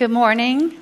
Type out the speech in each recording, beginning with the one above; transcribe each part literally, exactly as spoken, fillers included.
Good morning.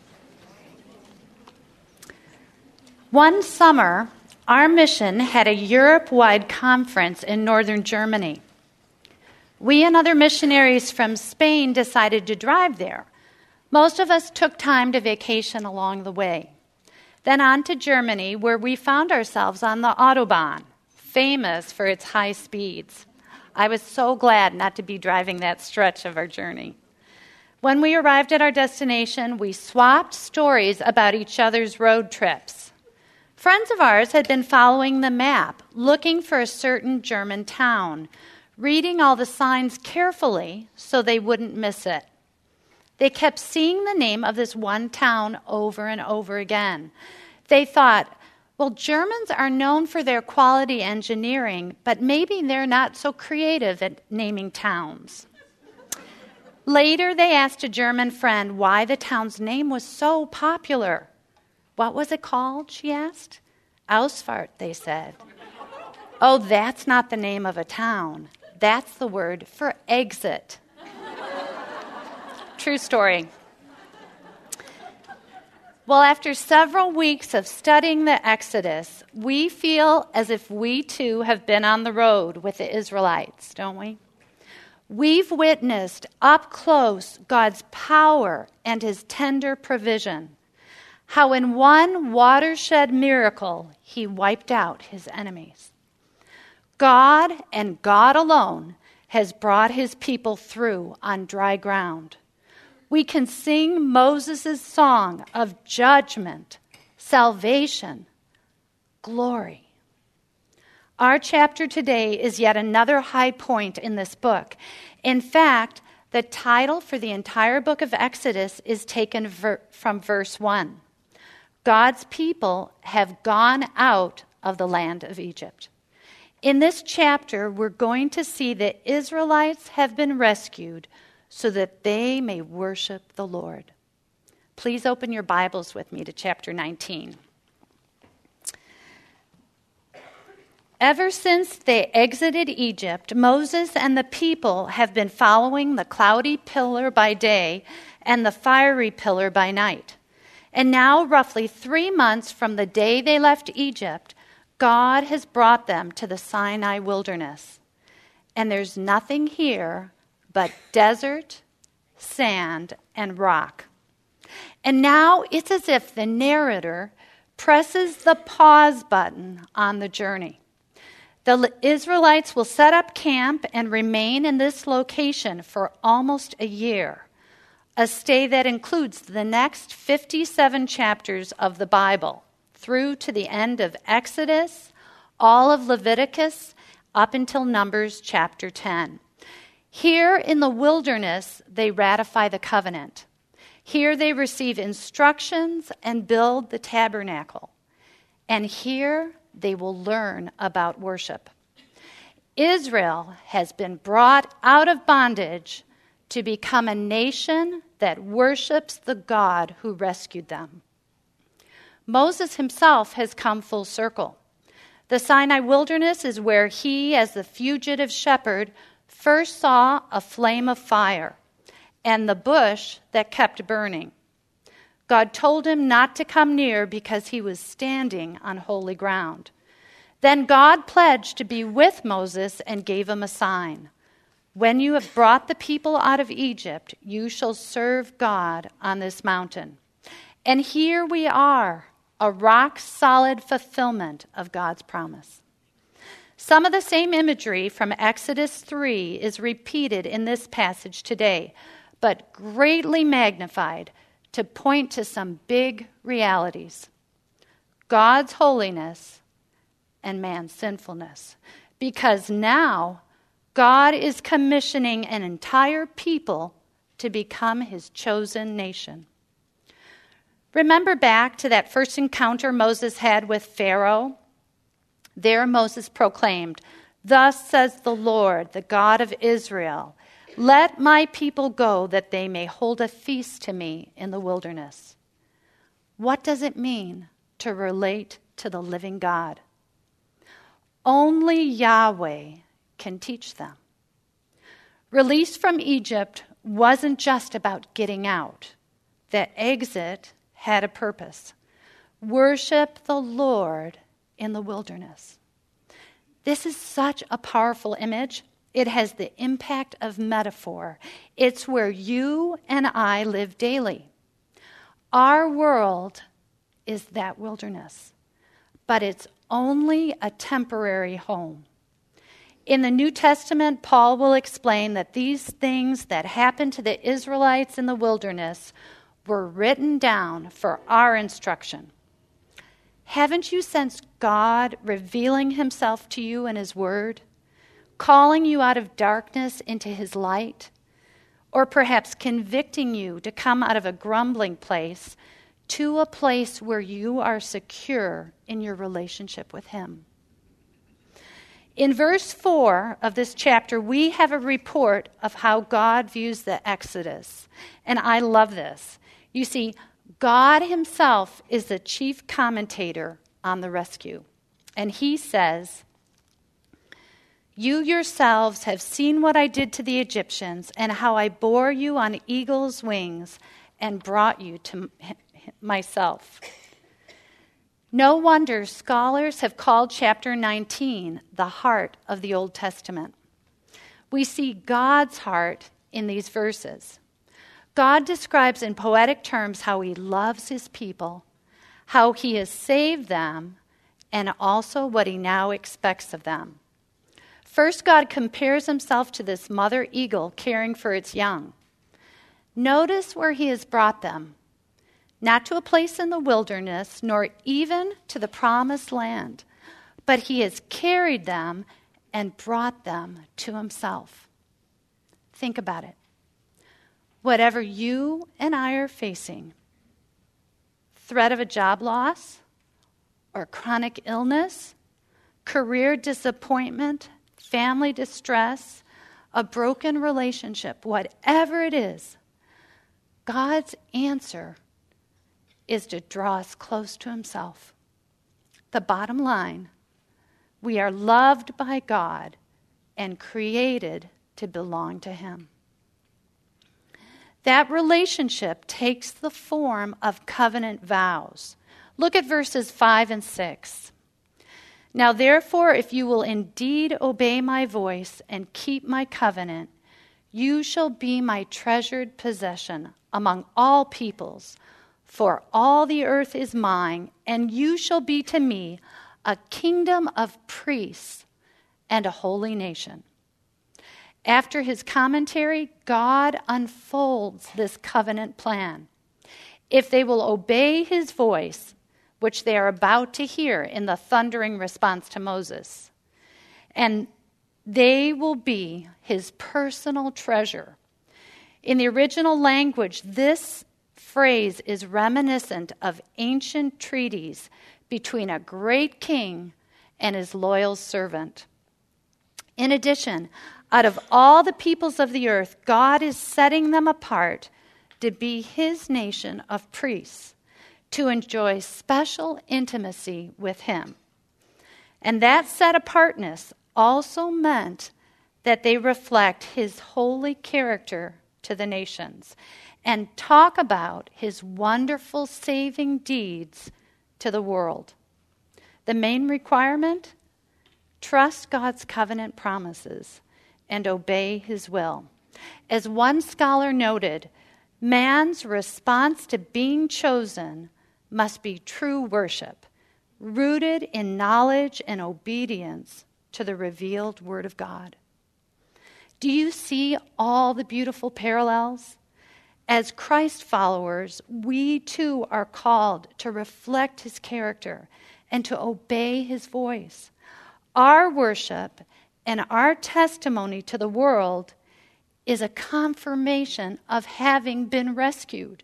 One summer, our mission had a Europe-wide conference in northern Germany. We and other missionaries from Spain decided to drive there. Most of us took time to vacation along the way. Then on to Germany, where we found ourselves on the Autobahn, famous for its high speeds. I was so glad not to be driving that stretch of our journey. When we arrived at our destination, we swapped stories about each other's road trips. Friends of ours had been following the map, looking for a certain German town, reading all the signs carefully so they wouldn't miss it. They kept seeing the name of this one town over and over again. They thought, well, Germans are known for their quality engineering, but maybe they're not so creative at naming towns. Later, they asked a German friend why the town's name was so popular. What was it called, she asked. Ausfahrt, they said. Oh, that's not the name of a town. That's the word for exit. True story. Well, after several weeks of studying the Exodus, we feel as if we too have been on the road with the Israelites, don't we? We've witnessed up close God's power and his tender provision. How in one watershed miracle, he wiped out his enemies. God and God alone has brought his people through on dry ground. We can sing Moses' song of judgment, salvation, glory. Our chapter today is yet another high point in this book. In fact, the title for the entire book of Exodus is taken ver- from verse one. God's people have gone out of the land of Egypt. In this chapter, we're going to see that Israelites have been rescued so that they may worship the Lord. Please open your Bibles with me to chapter nineteen. Ever since they exited Egypt, Moses and the people have been following the cloudy pillar by day and the fiery pillar by night. And now, roughly three months from the day they left Egypt, God has brought them to the Sinai wilderness. And there's nothing here but desert, sand, and rock. And now it's as if the narrator presses the pause button on the journey. The Israelites will set up camp and remain in this location for almost a year. A stay that includes the next fifty-seven chapters of the Bible, through to the end of Exodus, all of Leviticus, up until Numbers chapter ten. Here in the wilderness, they ratify the covenant. Here they receive instructions and build the tabernacle. And here they will learn about worship. Israel has been brought out of bondage to become a nation that worships the God who rescued them. Moses himself has come full circle. The Sinai wilderness is where he, as the fugitive shepherd, first saw a flame of fire and the bush that kept burning. God told him not to come near because he was standing on holy ground. Then God pledged to be with Moses and gave him a sign. When you have brought the people out of Egypt, you shall serve God on this mountain. And here we are, a rock-solid fulfillment of God's promise. Some of the same imagery from Exodus three is repeated in this passage today, but greatly magnified to point to some big realities. God's holiness and man's sinfulness. Because now God is commissioning an entire people to become his chosen nation. Remember back to that first encounter Moses had with Pharaoh? There Moses proclaimed, "Thus says the Lord, the God of Israel, let my people go that they may hold a feast to me in the wilderness." What does it mean to relate to the living God? Only Yahweh can teach them. Release from Egypt wasn't just about getting out, the exit had a purpose. Worship the Lord in the wilderness. This is such a powerful image. It has the impact of metaphor. It's where you and I live daily. Our world is that wilderness, but it's only a temporary home. In the New Testament, Paul will explain that these things that happened to the Israelites in the wilderness were written down for our instruction. Haven't you sensed God revealing himself to you in his word, calling you out of darkness into his light, or perhaps convicting you to come out of a grumbling place to a place where you are secure in your relationship with him? In verse four of this chapter, we have a report of how God views the Exodus. And I love this. You see, God himself is the chief commentator on the rescue. And he says, "You yourselves have seen what I did to the Egyptians and how I bore you on eagle's wings and brought you to myself." No wonder scholars have called chapter nineteen the heart of the Old Testament. We see God's heart in these verses. God describes in poetic terms how he loves his people, how he has saved them, and also what he now expects of them. First, God compares himself to this mother eagle caring for its young. Notice where he has brought them. Not to a place in the wilderness, nor even to the promised land, but he has carried them and brought them to himself. Think about it. Whatever you and I are facing, threat of a job loss, or chronic illness, career disappointment, family distress, a broken relationship, whatever it is, God's answer is to draw us close to himself. The bottom line, we are loved by God and created to belong to him. That relationship takes the form of covenant vows. Look at verses five and six. "Now therefore, if you will indeed obey my voice and keep my covenant, you shall be my treasured possession among all peoples, for all the earth is mine, and you shall be to me a kingdom of priests and a holy nation." After his commentary, God unfolds this covenant plan. If they will obey his voice, which they are about to hear in the thundering response to Moses, and they will be his personal treasure. In the original language, this phrase is reminiscent of ancient treaties between a great king and his loyal servant. In addition, out of all the peoples of the earth, God is setting them apart to be his nation of priests, to enjoy special intimacy with him. And that set apartness also meant that they reflect his holy character to the nations and talk about his wonderful saving deeds to the world. The main requirement? Trust God's covenant promises and obey his will. As one scholar noted, man's response to being chosen must be true worship, rooted in knowledge and obedience to the revealed Word of God. Do you see all the beautiful parallels? As Christ followers, we too are called to reflect his character and to obey his voice. Our worship and our testimony to the world is a confirmation of having been rescued.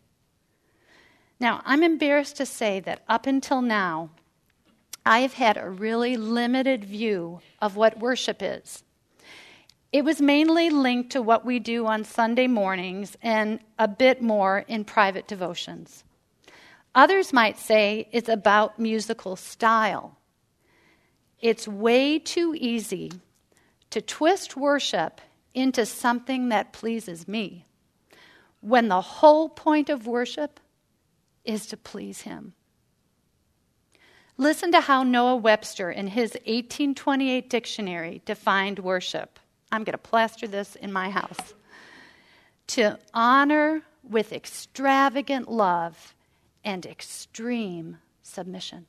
Now, I'm embarrassed to say that up until now, I have had a really limited view of what worship is. It was mainly linked to what we do on Sunday mornings and a bit more in private devotions. Others might say it's about musical style. It's way too easy to twist worship into something that pleases me. when the whole point of worship is to please him. Listen to how Noah Webster in his eighteen twenty-eight dictionary defined worship. I'm going to plaster this in my house. To honor with extravagant love and extreme submission.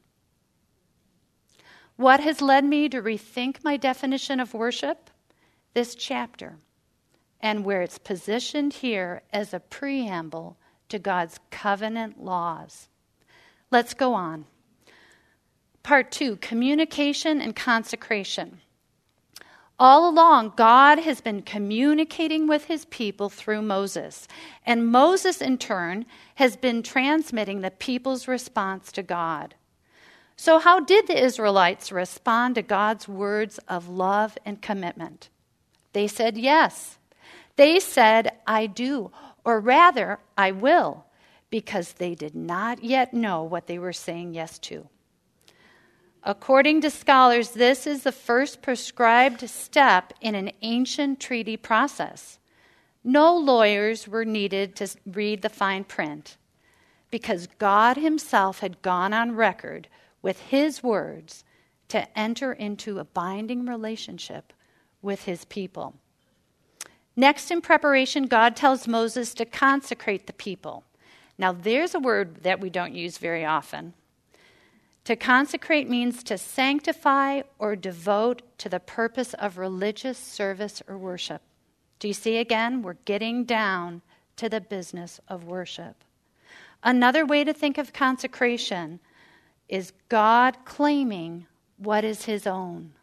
What has led me to rethink my definition of worship? This chapter, and where it's positioned here as a preamble to God's covenant laws. Let's go on. Part two, communication and consecration. All along, God has been communicating with his people through Moses, and Moses, in turn, has been transmitting the people's response to God. So how did the Israelites respond to God's words of love and commitment? They said yes. They said, I do, or rather, I will, because they did not yet know what they were saying yes to. According to scholars, this is the first prescribed step in an ancient treaty process. No lawyers were needed to read the fine print, because God himself had gone on record with his words to enter into a binding relationship with his people. Next in preparation, God tells Moses to consecrate the people. Now, there's a word that we don't use very often. To consecrate means to sanctify or devote to the purpose of religious service or worship. Do you see again? We're getting down to the business of worship. Another way to think of consecration is God claiming what is his own.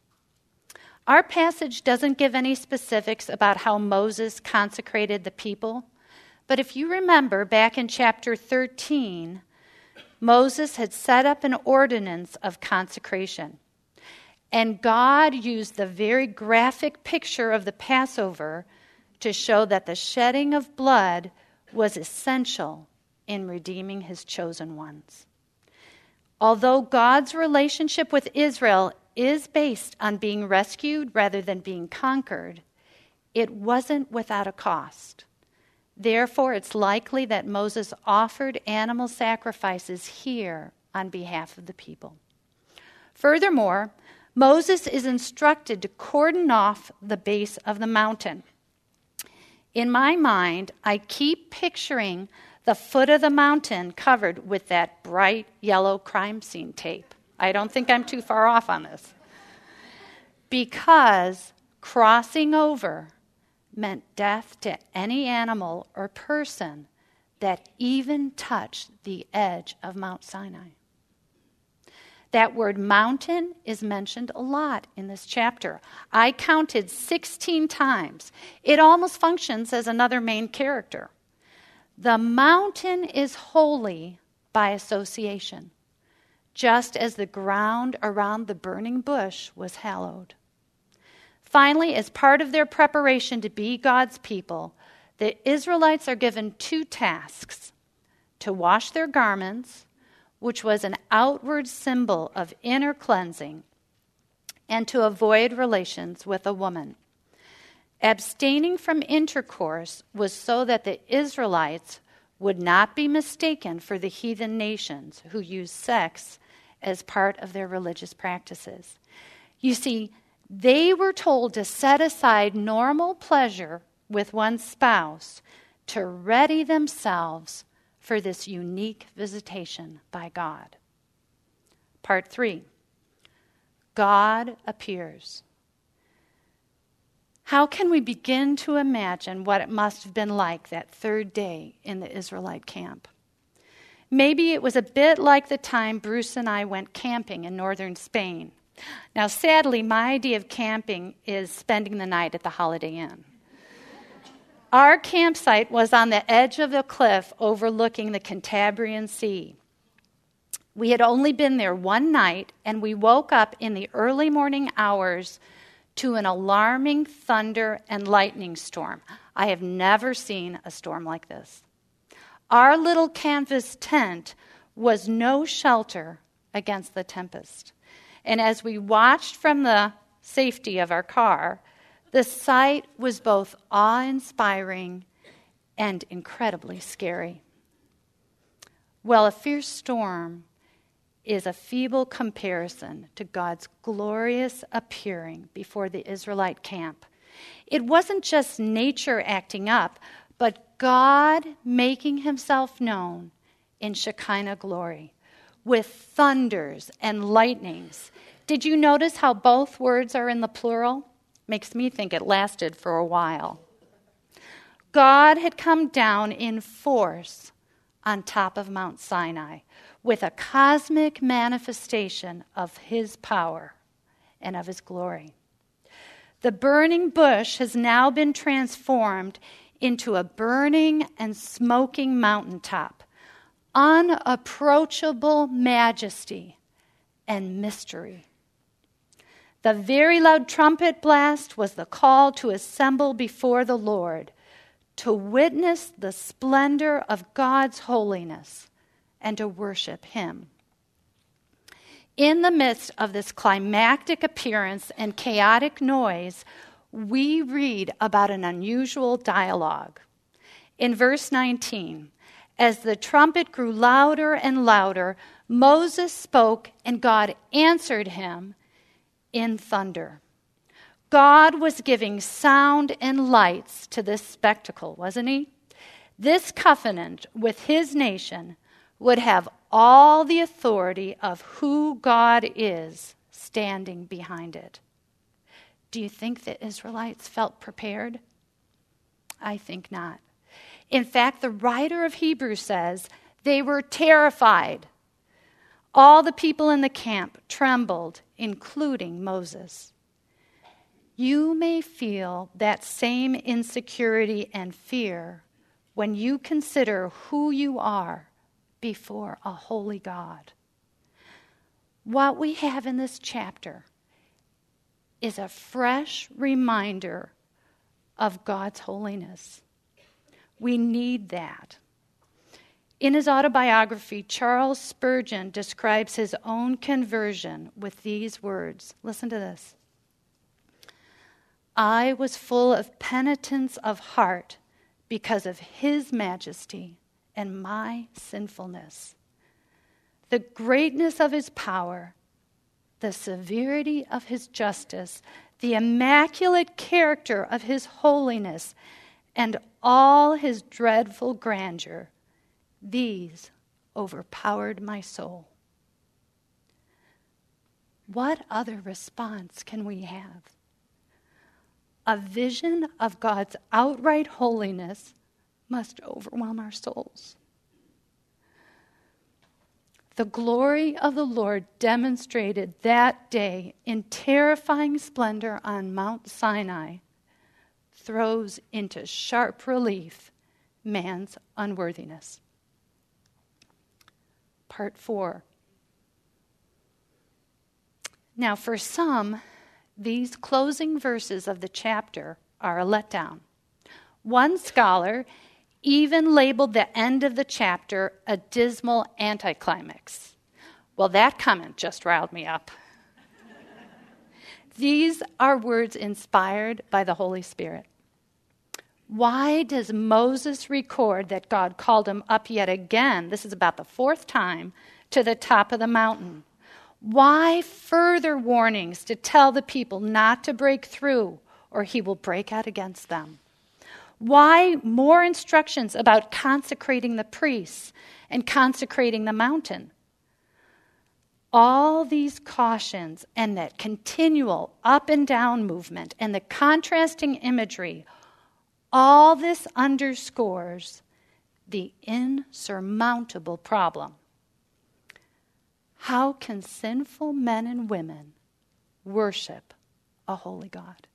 Our passage doesn't give any specifics about how Moses consecrated the people, but if you remember back in chapter thirteen, Moses had set up an ordinance of consecration, and God used the very graphic picture of the Passover to show that the shedding of blood was essential in redeeming his chosen ones. Although God's relationship with Israel is based on being rescued rather than being conquered, it wasn't without a cost. Therefore, it's likely that Moses offered animal sacrifices here on behalf of the people. Furthermore, Moses is instructed to cordon off the base of the mountain. In my mind, I keep picturing the foot of the mountain covered with that bright yellow crime scene tape. I don't think I'm too far off on this. Because crossing over meant death to any animal or person that even touched the edge of Mount Sinai. That word mountain is mentioned a lot in this chapter. I counted sixteen times. It almost functions as another main character. The mountain is holy by association, just as the ground around the burning bush was hallowed. Finally, as part of their preparation to be God's people, the Israelites are given two tasks: to wash their garments, which was an outward symbol of inner cleansing, and to avoid relations with a woman. Abstaining from intercourse was so that the Israelites would not be mistaken for the heathen nations who used sex as part of their religious practices. You see, they were told to set aside normal pleasure with one's spouse to ready themselves for this unique visitation by God. Part three, God appears. How can we begin to imagine what it must have been like that third day in the Israelite camp? Maybe it was a bit like the time Bruce and I went camping in northern Spain. Now, sadly, my idea of camping is spending the night at the Holiday Inn. Our campsite was on the edge of a cliff overlooking the Cantabrian Sea. We had only been there one night, and we woke up in the early morning hours to an alarming thunder and lightning storm. I have never seen a storm like this. Our little canvas tent was no shelter against the tempest. And as we watched from the safety of our car, the sight was both awe-inspiring and incredibly scary. Well, a fierce storm is a feeble comparison to God's glorious appearing before the Israelite camp. It wasn't just nature acting up, but God making himself known in Shekinah glory with thunders and lightnings. Did you notice how both words are in the plural? Makes me think it lasted for a while. God had come down in force on top of Mount Sinai with a cosmic manifestation of his power and of his glory. The burning bush has now been transformed into a burning and smoking mountaintop, unapproachable majesty and mystery. The very loud trumpet blast was the call to assemble before the Lord, to witness the splendor of God's holiness and to worship him. In the midst of this climactic appearance and chaotic noise, we read about an unusual dialogue. In verse nineteen, as the trumpet grew louder and louder, Moses spoke and God answered him in thunder. God was giving sound and lights to this spectacle, wasn't he? This covenant with his nation would have all the authority of who God is standing behind it. Do you think the Israelites felt prepared? I think not. In fact, the writer of Hebrews says they were terrified. All the people in the camp trembled, including Moses. You may feel that same insecurity and fear when you consider who you are before a holy God. What we have in this chapter is a fresh reminder of God's holiness. We need that. In his autobiography, Charles Spurgeon describes his own conversion with these words. Listen to this. I was full of penitence of heart because of his majesty and my sinfulness. The greatness of his power, the severity of his justice, the immaculate character of his holiness, and all his dreadful grandeur, these overpowered my soul. What other response can we have? A vision of God's outright holiness must overwhelm our souls. The glory of the Lord demonstrated that day in terrifying splendor on Mount Sinai throws into sharp relief man's unworthiness. Part four. Now, for some, these closing verses of the chapter are a letdown. One scholar even labeled the end of the chapter a dismal anticlimax. Well, that comment just riled me up. These are words inspired by the Holy Spirit. Why does Moses record that God called him up yet again, this is about the fourth time, to the top of the mountain? Why further warnings to tell the people not to break through or he will break out against them? Why more instructions about consecrating the priests and consecrating the mountain? All these cautions and that continual up and down movement and the contrasting imagery, all this underscores the insurmountable problem. How can sinful men and women worship a holy God?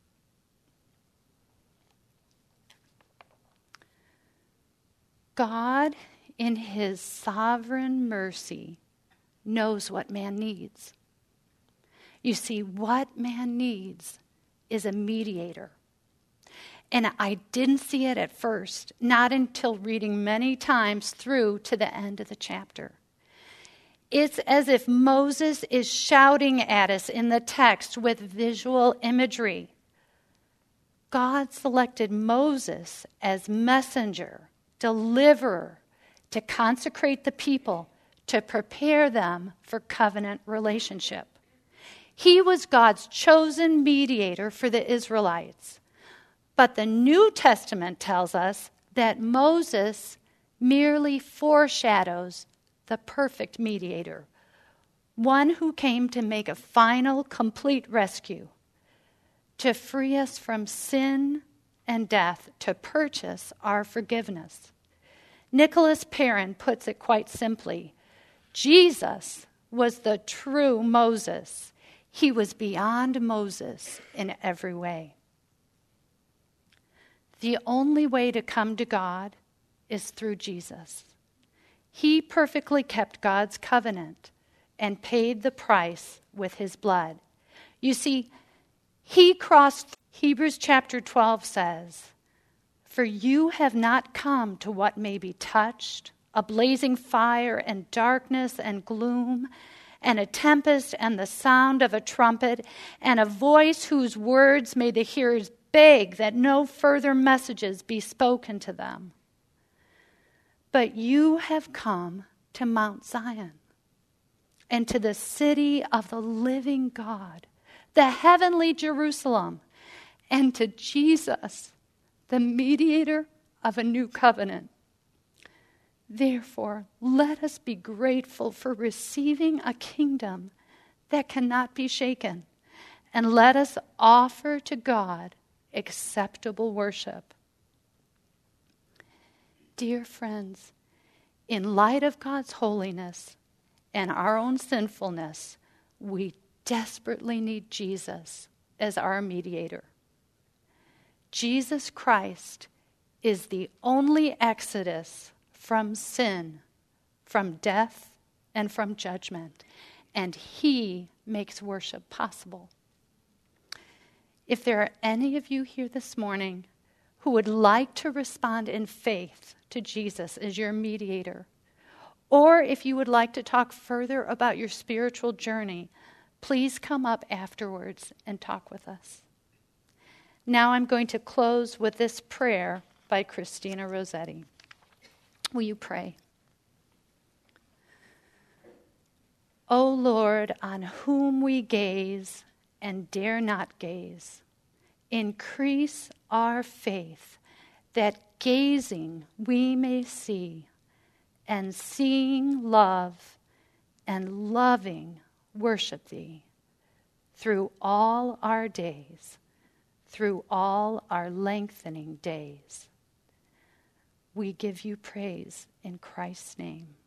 God, in his sovereign mercy, knows what man needs. You see, what man needs is a mediator. And I didn't see it at first, not until reading many times through to the end of the chapter. It's as if Moses is shouting at us in the text with visual imagery. God selected Moses as messenger, deliverer, to consecrate the people, to prepare them for covenant relationship. He was God's chosen mediator for the Israelites. But the New Testament tells us that Moses merely foreshadows the perfect mediator, one who came to make a final, complete rescue, to free us from sin and death, to purchase our forgiveness. Nicholas Perrin puts it quite simply: Jesus was the true Moses. He was beyond Moses in every way. The only way to come to God is through Jesus. He perfectly kept God's covenant and paid the price with his blood. You see, he crossed. Hebrews chapter twelve says, "For you have not come to what may be touched, a blazing fire and darkness and gloom, and a tempest and the sound of a trumpet, and a voice whose words made the hearers beg that no further messages be spoken to them. But you have come to Mount Zion, and to the city of the living God, the heavenly Jerusalem, and to Jesus, the mediator of a new covenant. Therefore, let us be grateful for receiving a kingdom that cannot be shaken, and let us offer to God acceptable worship." Dear friends, in light of God's holiness and our own sinfulness, we desperately need Jesus as our mediator. Jesus Christ is the only exodus from sin, from death, and from judgment, and he makes worship possible. If there are any of you here this morning who would like to respond in faith to Jesus as your mediator, or if you would like to talk further about your spiritual journey, please come up afterwards and talk with us. Now I'm going to close with this prayer by Christina Rossetti. Will you pray? O Lord, on whom we gaze and dare not gaze, increase our faith, that gazing we may see, and seeing love, and loving worship thee, through all our days, through all our lengthening days. We give you praise in Christ's name.